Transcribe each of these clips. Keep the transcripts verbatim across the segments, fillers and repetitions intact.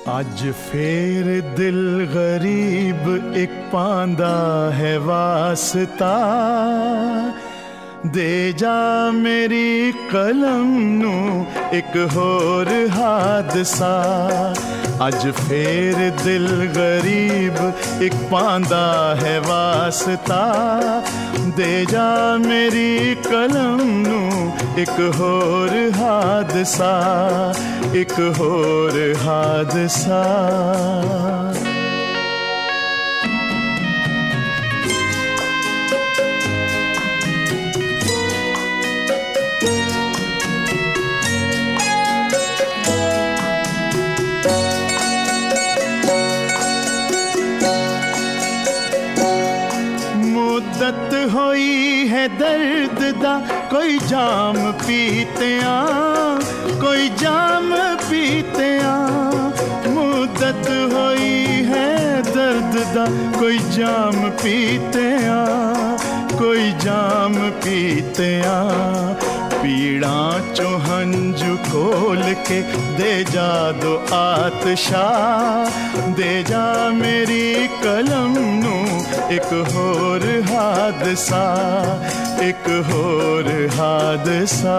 ਅੱਜ ਫੇਰ ਦਿਲ ਗਰੀਬ ਇੱਕ ਪਾਂਦਾ ਹੈ ਵਾਸਤਾ, ਦੇ ਜਾ ਮੇਰੀ ਕਲਮ ਨੂੰ ਇੱਕ ਹੋਰ ਹਾਦਸਾ। ਅੱਜ ਫੇਰ ਦਿਲ ਗਰੀਬ ਇੱਕ ਪਾਂਦਾ ਹੈ ਵਾਸਤਾ, ਦੇ ਜਾ ਮੇਰੀ ਕਲਮ ਨੂੰ ਇੱਕ ਹੋਰ ਹਾਦਸਾ, ਇੱਕ ਹੋਰ ਹਾਦਸਾ। मुद्दत होई है दर्द दा कोई जाम पीतिया, कोई जाम पीतिया। मुद्दत होई है दर्द दा कोई जाम पीतिया, कोई जाम पीतिया। पीड़ा चो हंजू खोल के दे जा दो आतशा, दे जा मेरी कलम नू एक होर हादसा, एक होर हादसा।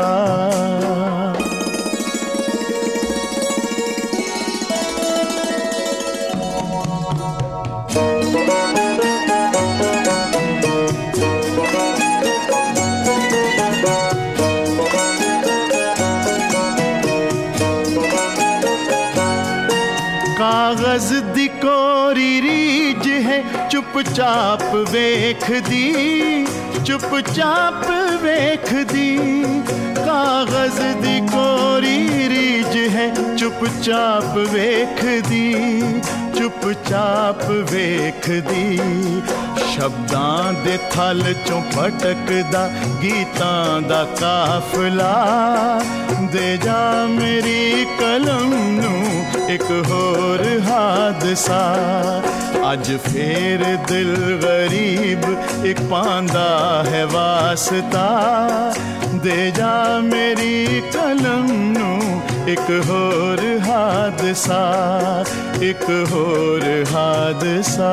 कागज दी कोरी रीज है चुपचाप वेख दी, चुपचाप वेख दी। कागज दी कोरी रीज है चुपचाप वेख दी, चुपचाप वेख दी। शब्दां दे थल चों भटकदा गीतां दा काफला, दे जा मेरी कलम नू एक होर हादसा। अज फेर दिल गरीब एक पांदा है वास्ता, दे जा मेरी कलम नू एक होर हादसा, एक होर हादसा।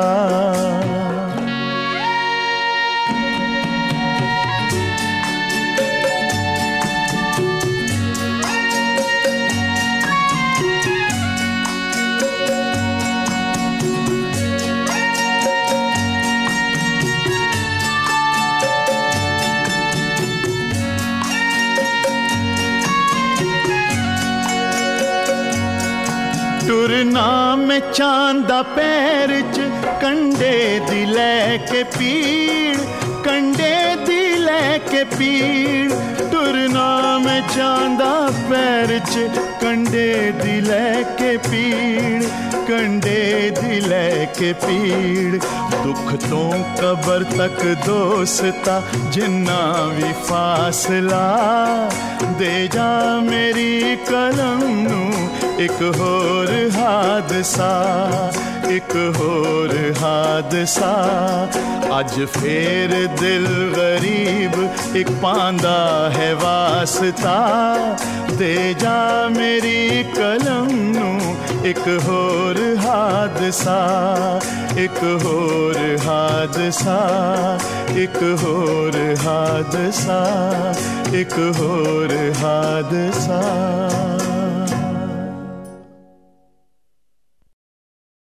टुरना में चांदा पैर च कंडे दी लैके पीड़, कंडे दी लैके पीड़। टुरना में चांदा पैर च कंडे दी लैके पीड़, कंडे दी लैके पीड़। दुख तो कबर तक दोस्ता जिन्ना भी फासला, दे जा मेरी कलम नू एक होर हादसा, एक होर हादसा। अज फेर दिल गरीब एक पांदा है वास्ता, दे जा मेरी कलम नू एक होर हादसा, एक होर हादसा, एक होर हादसा, एक होर हादसा।